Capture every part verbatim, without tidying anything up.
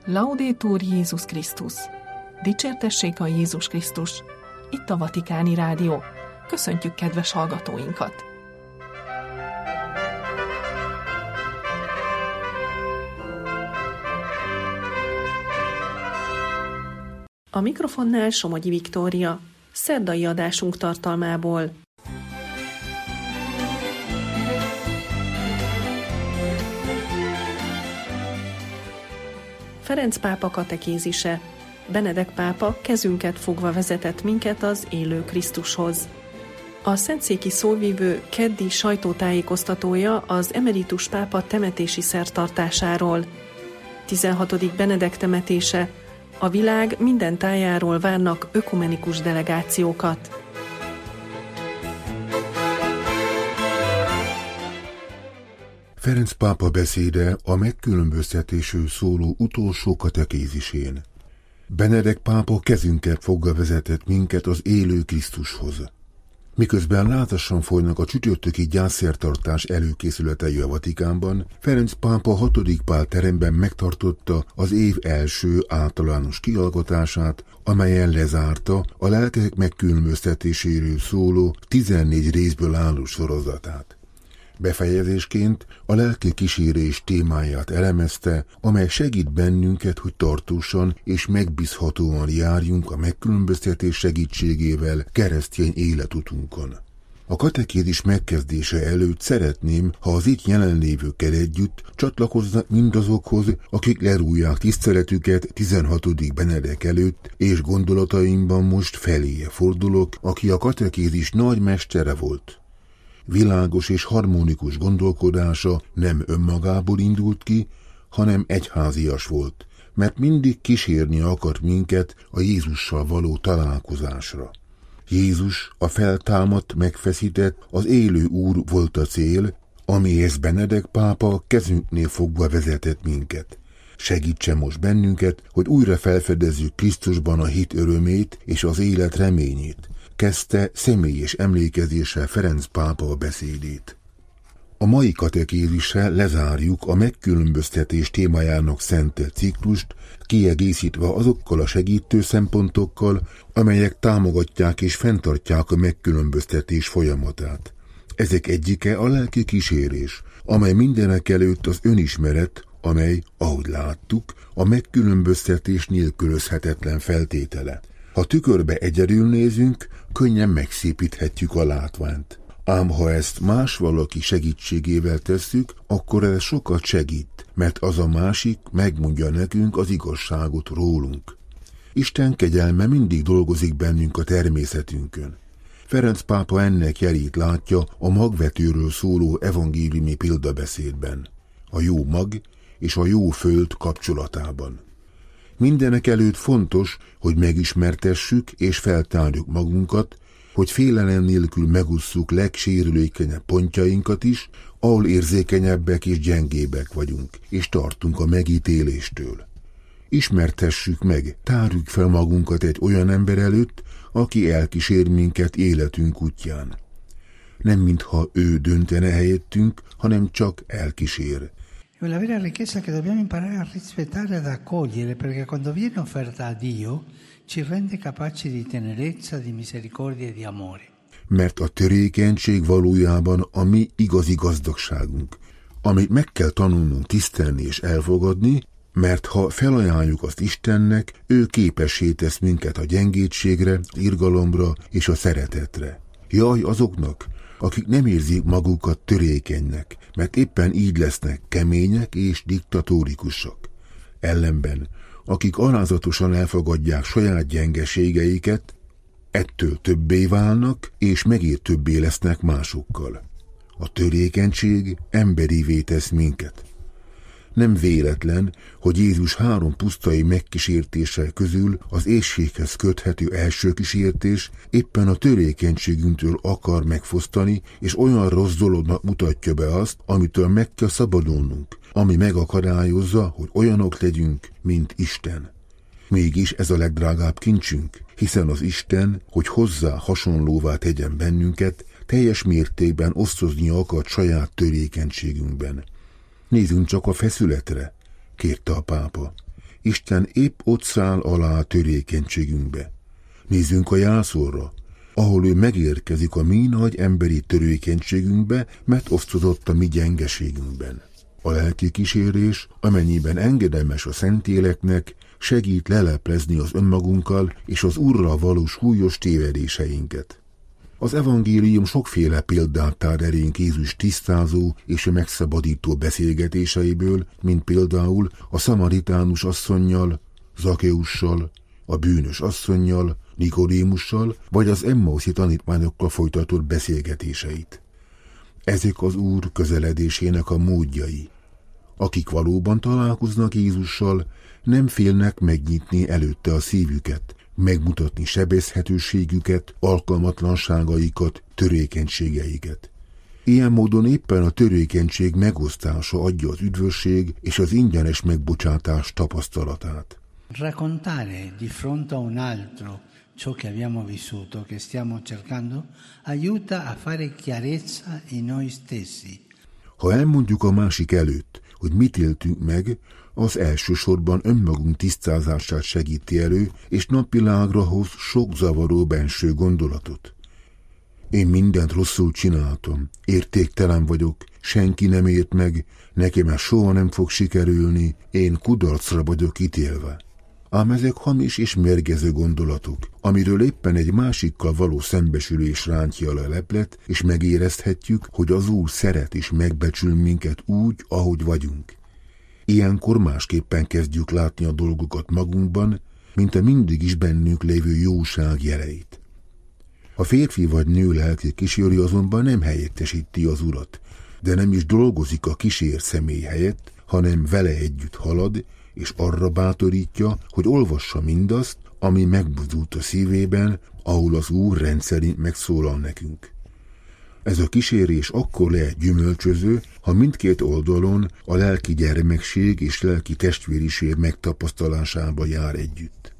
Laudetur Jézus Krisztus! Dicsértessék a Jézus Krisztus! Itt a Vatikáni Rádió. Köszöntjük kedves hallgatóinkat! A mikrofonnál Somogyi Viktória, szerdai adásunk tartalmából. Ferenc pápa katekézise. Benedek pápa kezünket fogva vezetett minket az élő Krisztushoz. A szentszéki szóvivő keddi sajtótájékoztatója az emeritus pápa temetési szertartásáról. tizenhatodik Benedek temetése. A világ minden tájáról várnak ökumenikus delegációkat. Ferenc pápa beszéde a megkülönböztetésről szóló utolsó katekézisén. Benedek pápa kezünket fogva vezetett minket az élő Krisztushoz. Miközben lázasan folynak a csütörtöki gyászszertartás előkészületei a Vatikánban, Ferenc pápa hatodik Pál teremben megtartotta az év első általános kiallgatását, amelyen lezárta a lelkek megkülönböztetéséről szóló tizennégy részből álló sorozatát. Befejezésként a lelki kísérés témáját elemezte, amely segít bennünket, hogy tartósan és megbízhatóan járjunk a megkülönböztetés segítségével keresztény életutunkon. A katekézis megkezdése előtt szeretném, ha az itt jelenlévőkkel együtt csatlakoznak mindazokhoz, akik lerújják tiszteletüket tizenhatodik Benedek előtt, és gondolataimban most feléje fordulok, aki a katekézis nagy mestere volt. Világos és harmonikus gondolkodása nem önmagából indult ki, hanem egyházias volt, mert mindig kísérni akart minket a Jézussal való találkozásra. Jézus, a feltámadt, megfeszített, az élő Úr volt a cél, amihez Benedek pápa kezünknél fogva vezetett minket. Segítse most bennünket, hogy újra felfedezzük Krisztusban a hit örömét és az élet reményét, kezdte személyes emlékezéssel Ferenc pápa a beszédét. A mai katekézissel lezárjuk a megkülönböztetés témájának szentelt ciklust, kiegészítve azokkal a segítő szempontokkal, amelyek támogatják és fenntartják a megkülönböztetés folyamatát. Ezek egyike a lelki kísérés, amely mindenek előtt az önismeret, amely, ahogy láttuk, a megkülönböztetés nélkülözhetetlen feltétele. Ha tükörbe egyedül nézünk, könnyen megszépíthetjük a látványt. Ám ha ezt más valaki segítségével tesszük, akkor ez sokat segít, mert az a másik megmondja nekünk az igazságot rólunk. Isten kegyelme mindig dolgozik bennünk a természetünkön. Ferenc pápa ennek jelét látja a magvetőről szóló evangéliumi példabeszédben, a jó mag és a jó föld kapcsolatában. Mindenek előtt fontos, hogy megismertessük és feltárjuk magunkat, hogy félelem nélkül megusszuk legsérülékenyebb pontjainkat is, ahol érzékenyebbek és gyengébbek vagyunk, és tartunk a megítéléstől. Ismertessük meg, tárjuk fel magunkat egy olyan ember előtt, aki elkísér minket életünk útján. Nem mintha ő döntene helyettünk, hanem csak elkísér. È una vera richiesta che dobbiamo imparare a rispettare e ad accogliere, perché quando viene offerta a Dio ci rende capaci di tenerezza, di misericordia e di amore. Mert a törékenység valójában a mi igazi gazdagságunk, amit meg kell tanulnunk tisztelni és elfogadni, mert ha felajánljuk azt Istennek, ő képessé tesz minket a gyengétségre, irgalomra és a szeretetre. Jaj azoknak, akik nem érzik magukat törékenynek, mert éppen így lesznek kemények és diktatórikusak. Ellenben, akik alázatosan elfogadják saját gyengeségeiket, ettől többé válnak, és megértőbbé lesznek másokkal. A törékenység emberivé tesz minket. Nem véletlen, hogy Jézus három pusztai megkísértéssel közül az éhséghez köthető első kísértés éppen a törékenységünktől akar megfosztani, és olyan rossz dolognak mutatja be azt, amitől meg kell szabadulnunk, ami megakadályozza, hogy olyanok legyünk, mint Isten. Mégis ez a legdrágább kincsünk, hiszen az Isten, hogy hozzá hasonlóvá tegyen bennünket, teljes mértékben osztozni akart saját törékenységünkben. Nézzünk csak a feszületre, kérte a pápa. Isten épp ott száll alá a törékenységünkbe. Nézzünk a jászolra, ahol ő megérkezik a mi nagy emberi törékenységünkbe, mert osztozott a mi gyengeségünkben. A lelki kísérés, amennyiben engedelmes a Szentléleknek, segít leleplezni az önmagunkkal és az Úrral való súlyos tévedéseinket. Az evangélium sokféle példát tár elénk Jézus tisztázó és megszabadító beszélgetéseiből, mint például a szamaritánus asszonnyal, Zakeussal, a bűnös asszonnyal, Nikodémussal, vagy az emmauszi tanítványokkal folytatott beszélgetéseit. Ezek az Úr közeledésének a módjai. Akik valóban találkoznak Jézussal, nem félnek megnyitni előtte a szívüket, megmutatni sebezhetőségüket, alkalmatlanságaikat, törékenységeiket. Ilyen módon éppen a törékenység megosztása adja az üdvösség és az ingyenes megbocsátás tapasztalatát. Raccontare di fronte a un altro ciò che abbiamo vissuto, che stiamo cercando, aiuta a fare chiarezza in noi stessi. Ha elmondjuk a másik előtt, hogy mit éltünk meg, az elsősorban önmagunk tisztázását segíti elő, és napvilágra hoz sok zavaró benső gondolatot. Én mindent rosszul csináltam, értéktelen vagyok, senki nem ért meg, nekem már soha nem fog sikerülni, én kudarcra vagyok ítélve. Ám ezek hamis és mérgező gondolatok, amiről éppen egy másikkal való szembesülés rántja le leplet, és megérezhetjük, hogy az Úr szeret és megbecsül minket úgy, ahogy vagyunk. Ilyenkor másképpen kezdjük látni a dolgokat magunkban, mint a mindig is bennünk lévő jóság jeleit. A férfi vagy nő lelki kísérő azonban nem helyettesíti az Urat, de nem is dolgozik a kísér személy helyett, hanem vele együtt halad, és arra bátorítja, hogy olvassa mindazt, ami megmozdult a szívében, ahol az Úr rendszerint megszólal nekünk. Ez a kísérés akkor lehet gyümölcsöző, ha mindkét oldalon a lelki gyermekség és lelki testvériség megtapasztalásába jár együtt.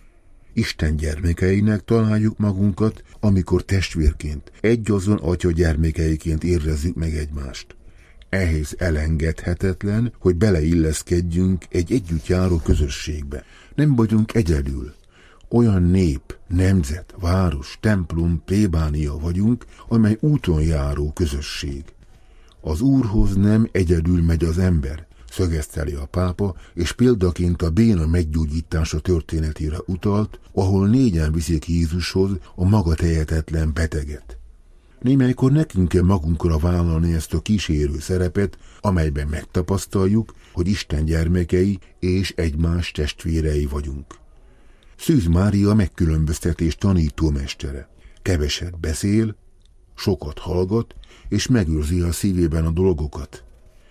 Isten gyermekeinek találjuk magunkat, amikor testvérként, egyazon atya gyermekeiként érezzük meg egymást. Ehhez elengedhetetlen, hogy beleilleszkedjünk egy együtt járó közösségbe. Nem vagyunk egyedül. Olyan nép, nemzet, város, templom, plébánia vagyunk, amely úton járó közösség. Az Úrhoz nem egyedül megy az ember, szögezteli a pápa, és példaként a béna meggyógyítása történetére utalt, ahol négyen viszik Jézushoz a maga tehetetlen beteget. Némelykor nekünk kell magunkra vállalni ezt a kísérő szerepet, amelyben megtapasztaljuk, hogy Isten gyermekei és egymás testvérei vagyunk. Szűz Mária megkülönböztetés tanítómestere. Keveset beszél, sokat hallgat, és megőrzi a szívében a dolgokat.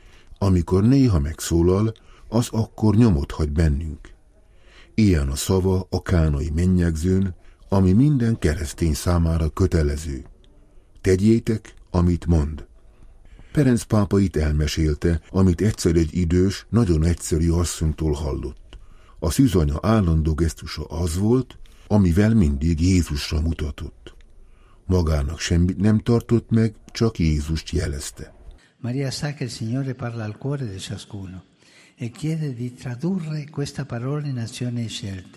Amikor néha megszólal, az akkor nyomot hagy bennünk. Ilyen a szava a kánai mennyegzőn, ami minden keresztény számára kötelező. Tegyétek, amit mond. Ferenc pápa itt elmesélte, amit egyszer egy idős, nagyon egyszerű asszonytól hallott. A szűzanya állandó gesztusa az volt, amivel mindig Jézusra mutatott. Magának semmit nem tartott meg, csak Jézust jelezte. Maria sa che il Signore parla al cuore di ciascuno e chiede di tradurre questa parola in azioni scelte.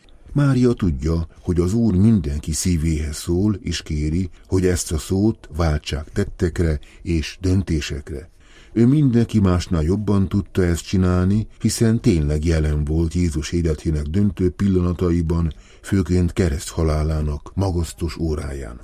Mária tudja, hogy az Úr mindenki szívéhez szól, és kéri, hogy ezt a szót váltsák tettekre és döntésekre. Ő mindenki másnál jobban tudta ezt csinálni, hiszen tényleg jelen volt Jézus életének döntő pillanataiban, főként kereszthalálának magasztos óráján.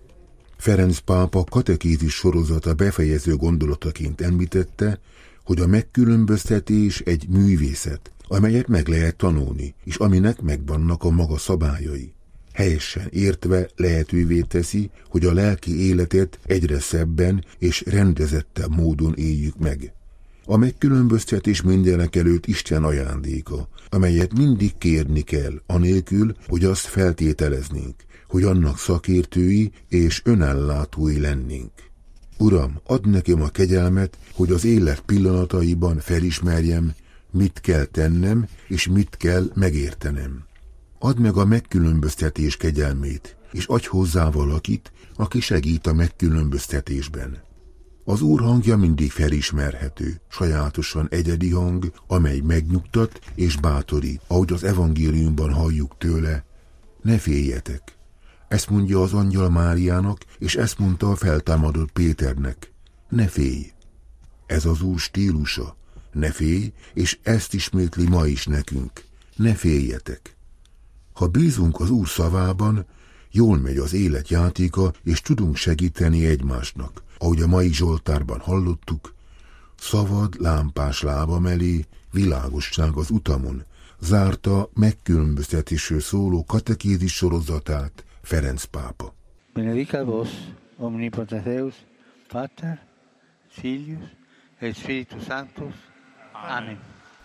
Ferenc pápa katekézis sorozata befejező gondolataként említette, hogy a megkülönböztetés egy művészet, amelyet meg lehet tanulni, és aminek megvannak a maga szabályai. Helyesen értve lehetővé teszi, hogy a lelki életet egyre szebben és rendezettebb módon éljük meg. A megkülönböztetés mindenek előtt Isten ajándéka, amelyet mindig kérni kell, anélkül, hogy azt feltételeznénk, hogy annak szakértői és önellátói lennénk. Uram, add nekem a kegyelmet, hogy az élet pillanataiban felismerjem, mit kell tennem, és mit kell megértenem. Add meg a megkülönböztetés kegyelmét, és adj hozzá valakit, aki segít a megkülönböztetésben. Az Úr hangja mindig felismerhető, sajátosan egyedi hang, amely megnyugtat és bátorít, ahogy az evangéliumban halljuk tőle: ne féljetek. Ezt mondja az angyal Máriának, és ezt mondta a feltámadott Péternek: ne félj. Ez az Úr stílusa: ne félj, és ezt ismétli ma is nekünk: ne féljetek. Ha bízunk az Úr szavában, jól megy az élet játéka, és tudunk segíteni egymásnak. Ahogy a mai Zsoltárban hallottuk: szavad lámpás lábam elé, világosság az utamon, zárta megkülönböztetésről szóló katekézis sorozatát Ferenc pápa. Benedicat vos, omnipotens Deus, Pater, Filius et Spiritus Sanctus. Amen.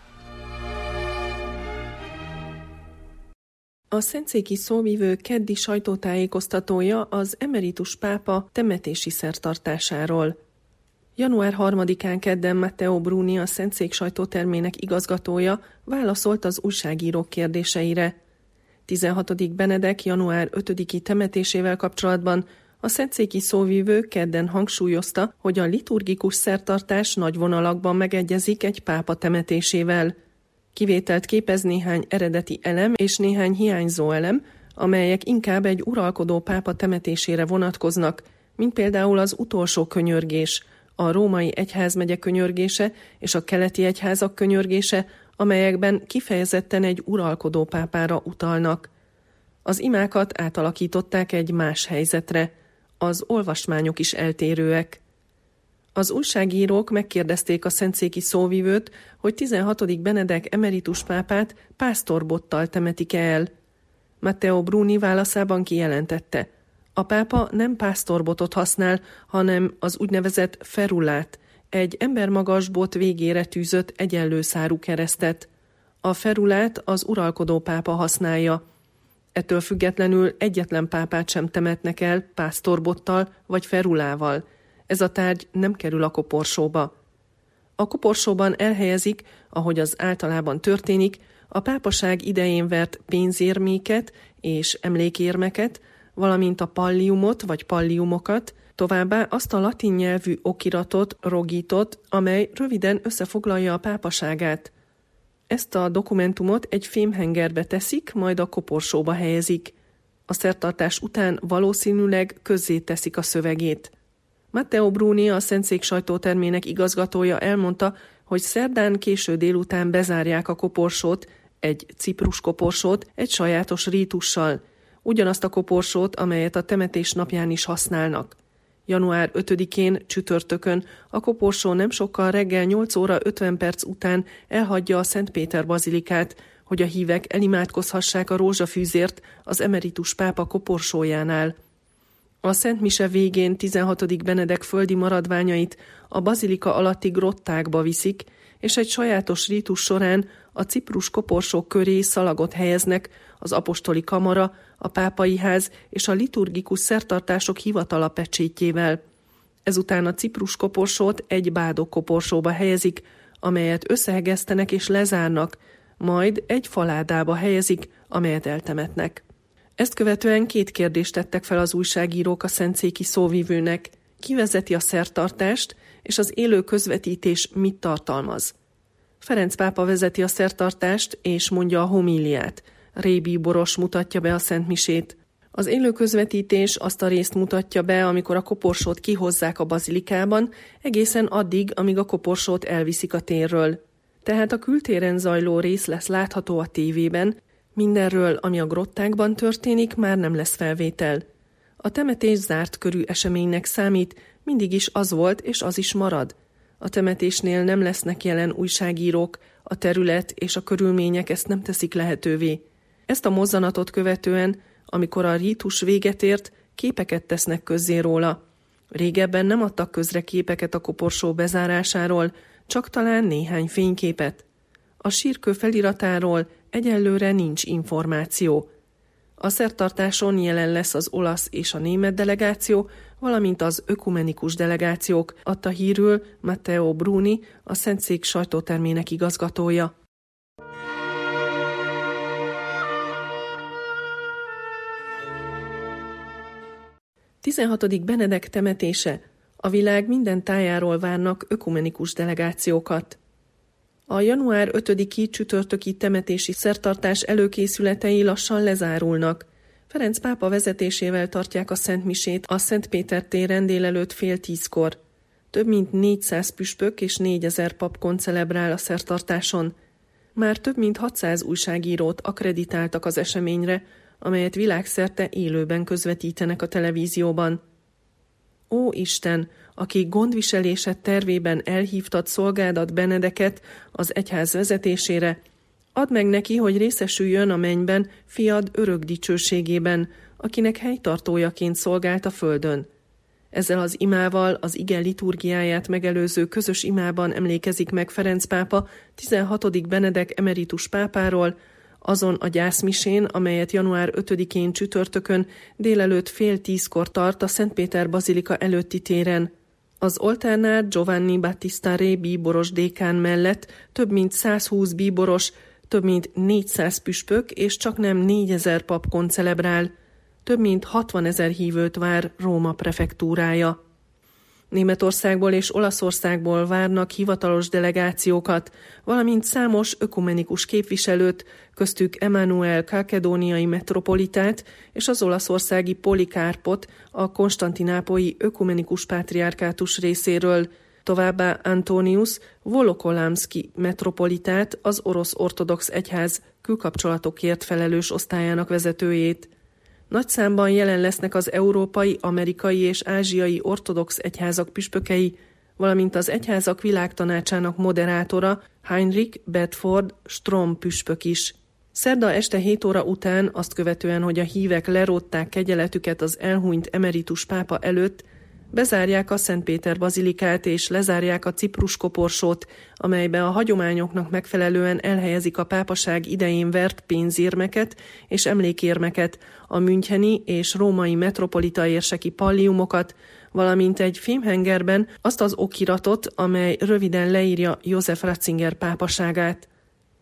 A szentszéki szóvivő keddi sajtótájékoztatója az emeritus pápa temetési szertartásáról. január harmadikán kedden Matteo Bruni, a Szentszék sajtótermének igazgatója válaszolt az újságírók kérdéseire. tizenhatodik Benedek január ötödiki temetésével kapcsolatban a szentszéki szóvivő kedden hangsúlyozta, hogy a liturgikus szertartás nagy vonalakban megegyezik egy pápa temetésével. Kivételt képez néhány eredeti elem és néhány hiányzó elem, amelyek inkább egy uralkodó pápa temetésére vonatkoznak, mint például az utolsó könyörgés, a római egyházmegye könyörgése és a keleti egyházak könyörgése, amelyekben kifejezetten egy uralkodó pápára utalnak. Az imákat átalakították egy más helyzetre, az olvasmányok is eltérőek. Az újságírók megkérdezték a szentszéki szóvivőt, hogy tizenhatodik Benedek emeritus pápát pásztorbottal temetik-e el. Matteo Bruni válaszában kijelentette: a pápa nem pásztorbotot használ, hanem az úgynevezett ferulát, egy embermagas bot végére tűzött egyenlő szárú keresztet. A ferulát az uralkodó pápa használja. Ettől függetlenül egyetlen pápát sem temetnek el pásztorbottal vagy ferulával. Ez a tárgy nem kerül a koporsóba. A koporsóban elhelyezik, ahogy az általában történik, a pápaság idején vert pénzérméket és emlékérmeket, valamint a palliumot vagy palliumokat, továbbá azt a latin nyelvű okiratot, rogitot, amely röviden összefoglalja a pápaságát. Ezt a dokumentumot egy fémhengerbe teszik, majd a koporsóba helyezik. A szertartás után valószínűleg közzé teszik a szövegét. Matteo Bruni, a Szentszék sajtótermének igazgatója elmondta, hogy szerdán késő délután bezárják a koporsót, egy ciprus koporsót, egy sajátos rítussal, ugyanazt a koporsót, amelyet a temetés napján is használnak. január ötödikén, csütörtökön a koporsó nem sokkal reggel nyolc óra ötven perc után elhagyja a Szent Péter bazilikát, hogy a hívek elimádkozhassák a rózsafűzért az emeritus pápa koporsójánál. A Szent Mise végén tizenhatodik Benedek földi maradványait a bazilika alatti grottákba viszik, és egy sajátos rítus során a ciprus koporsó köré szalagot helyeznek az apostoli kamara, a pápai ház és a liturgikus szertartások hivatala pecsétjével. Ezután a ciprus koporsót egy bádok koporsóba helyezik, amelyet összehegesztenek és lezárnak, majd egy faládába helyezik, amelyet eltemetnek. Ezt követően két kérdést tettek fel az újságírók a szentszéki szóvivőnek: ki vezeti a szertartást, és az élő közvetítés mit tartalmaz. Ferenc pápa vezeti a szertartást, és mondja a homíliát. Rébi Boros mutatja be a szentmisét. Az élő közvetítés azt a részt mutatja be, amikor a koporsót kihozzák a bazilikában, egészen addig, amíg a koporsót elviszik a térről. Tehát a kültéren zajló rész lesz látható a tévében, mindenről, ami a grottákban történik, már nem lesz felvétel. A temetés zárt körű eseménynek számít, mindig is az volt, és az is marad. A temetésnél nem lesznek jelen újságírók, a terület és a körülmények ezt nem teszik lehetővé. Ezt a mozzanatot követően, amikor a rítus véget ért, képeket tesznek közzé róla. Régebben nem adtak közre képeket a koporsó bezárásáról, csak talán néhány fényképet. A sírkő feliratáról egyelőre nincs információ. A szertartáson jelen lesz az olasz és a német delegáció, valamint az ökumenikus delegációk, adta hírül Matteo Bruni, a Szentszék sajtótermének igazgatója. tizenhatodik Benedek temetése A világ minden tájáról várnak ökumenikus delegációkat. A január ötödiki csütörtöki temetési szertartás előkészületei lassan lezárulnak. Ferenc pápa vezetésével tartják a szentmisét a Szent Péter téren délelőtt fél tízkor. Több mint négyszáz püspök és négyezer pap koncelebrál a szertartáson. Már több mint hatszáz újságírót akkreditáltak az eseményre, amelyet világszerte élőben közvetítenek a televízióban. Ó Isten, aki gondviselése tervében elhívtad szolgádat Benedeket az egyház vezetésére, add meg neki, hogy részesüljön a mennyben fiad örök dicsőségében, akinek helytartójaként szolgált a földön. Ezzel az imával, az ige liturgiáját megelőző közös imában emlékezik meg Ferenc pápa tizenhatodik Benedek emeritus pápáról, azon a gyászmisén, amelyet január ötödikén csütörtökön délelőtt fél tízkor tart a Szent Péter bazilika előtti téren. Az oltárnál Giovanni Battista Re bíboros dékán mellett több mint százhúsz bíboros, több mint négyszáz püspök és csaknem négyezer pap koncelebrál. Több mint hatvanezer hívőt vár Róma prefektúrája. Németországból és Olaszországból várnak hivatalos delegációkat, valamint számos ökumenikus képviselőt, köztük Emmanuel kalkedóniai metropolitát és az olaszországi Polikárpot, a konstantinápolyi ökumenikus pátriárkátus részéről, továbbá Antonius Volokolamszki metropolitát, az orosz ortodox egyház külkapcsolatokért felelős osztályának vezetőjét. Nagy számban jelen lesznek az európai, amerikai és ázsiai ortodox egyházak püspökei, valamint az egyházak világtanácsának moderátora Heinrich Bedford Strom püspök is. Szerda este hét óra után, azt követően, hogy a hívek lerótták kegyeletüket az elhunyt emeritus pápa előtt, bezárják a Szent Péter bazilikát és lezárják a Ciprus koporsót, amelybe a hagyományoknak megfelelően elhelyezik a pápaság idején vert pénzérmeket és emlékérmeket, a müncheni és római metropolita érseki palliumokat, valamint egy fémhengerben azt az okiratot, amely röviden leírja József Ratzinger pápaságát.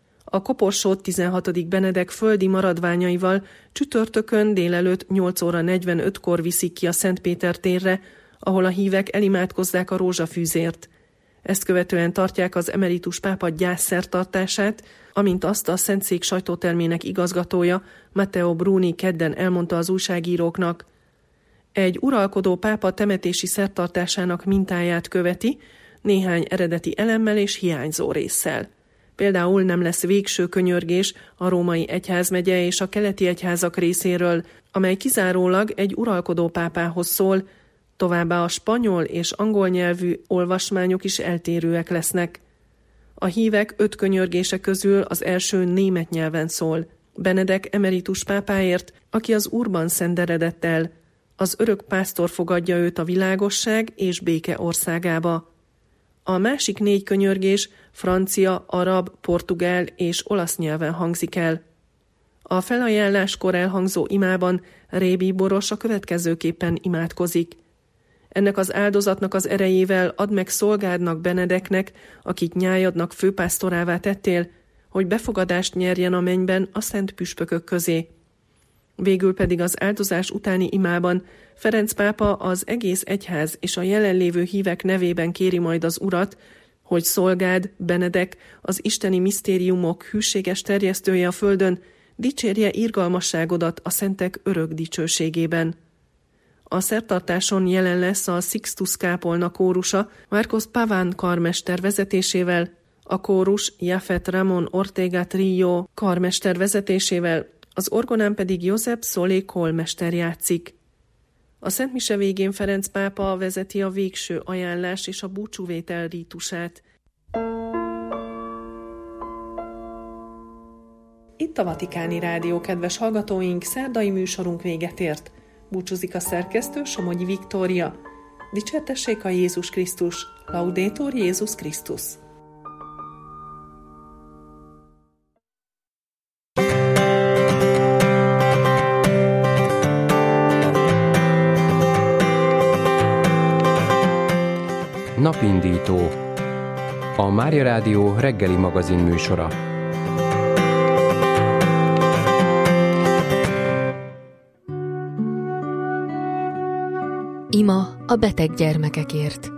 A koporsót tizenhatodik Benedek földi maradványaival csütörtökön délelőtt nyolc óra negyvenötkor viszik ki a Szent Péter térre, ahol a hívek elimádkozzák a rózsafűzért. Ezt követően tartják az emeritus pápa gyászszertartását, amint azt a Szentszék sajtótermének igazgatója, Matteo Bruni kedden elmondta az újságíróknak. Egy uralkodó pápa temetési szertartásának mintáját követi, néhány eredeti elemmel és hiányzó résszel. Például nem lesz végső könyörgés a római egyházmegye és a keleti egyházak részéről, amely kizárólag egy uralkodó pápához szól, továbbá a spanyol és angol nyelvű olvasmányok is eltérőek lesznek. A hívek öt könyörgése közül az első német nyelven szól. Benedek emeritus pápáért, aki az Úrban szenderedett el, az örök pásztor fogadja őt a világosság és béke országába. A másik négy könyörgés francia, arab, portugál és olasz nyelven hangzik el. A felajánláskor elhangzó imában Rébi Boros a következőképpen imádkozik. Ennek az áldozatnak az erejével add meg szolgádnak Benedeknek, akit nyájadnak főpásztorává tettél, hogy befogadást nyerjen a mennyben a szent püspökök közé. Végül pedig az áldozás utáni imában Ferenc pápa az egész egyház és a jelenlévő hívek nevében kéri majd az Urat, hogy szolgád, Benedek, az isteni misztériumok hűséges terjesztője a földön, dicsérje irgalmasságodat a szentek örök dicsőségében. A szertartáson jelen lesz a Sixtus kápolna kórusa Marcos Paván karmester vezetésével, a kórus Jafet Ramon Ortega Trillo karmester vezetésével, az orgonán pedig Josep Solé kolmester játszik. A szentmise végén Ferenc pápa vezeti a végső ajánlás és a búcsúvétel rítusát. Itt a Vatikáni Rádió, kedves hallgatóink, szerdai műsorunk véget ért. Búcsúzik a szerkesztő, Somogyi Viktória. Dicsértessék a Jézus Krisztus! Laudetur Jézus Krisztus! Napindító. A Mária Rádió reggeli magazin műsora. Ima a beteg gyermekekért.